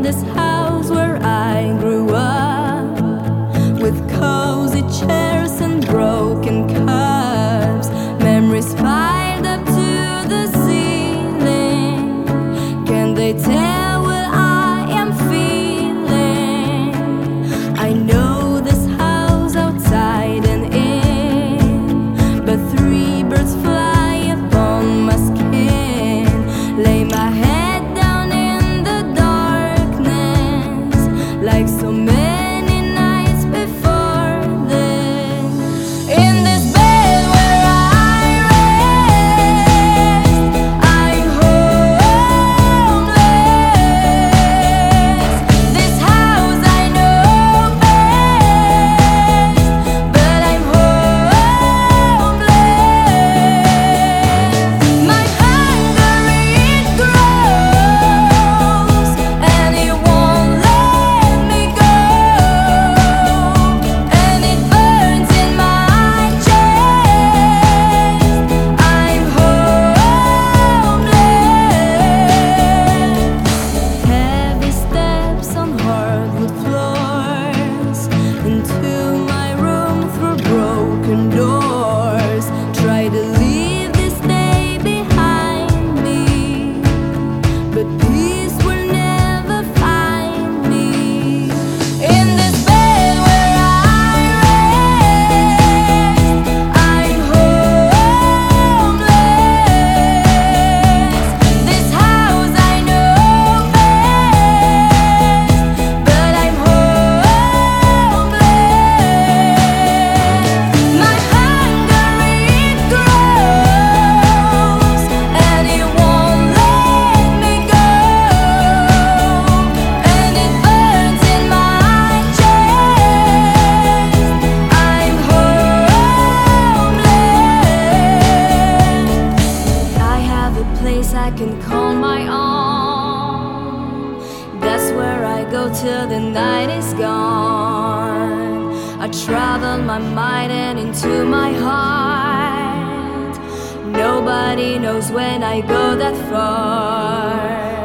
this house where I grew up, with cozy chairs and broken cups, memories piled up to the ceiling. Can they tell what I am feeling? I know this house outside and in, but three birds fly upon my skin. Lay my head down in the darkness, like so many nights before then. In this bed where I rest, I'm homeless. This house I know best, but I'm homeless. My hunger it grows, and it won't let me go, and it burns in my chest. I'm homeless. Heavy steps on hardwood floors, into my room through broken doors. Try to leave this day behind me, but peace will never find me. In this bed where I rest, I'm homeless. This house I know best, but I'm homeless. My hunger it grows, and it won't let me go, and it burns in my chest. I'm homeless. I have a place I can call my own. That's where I go till the night is gone. I travel my mind and into my heart. Nobody knows when I go that far.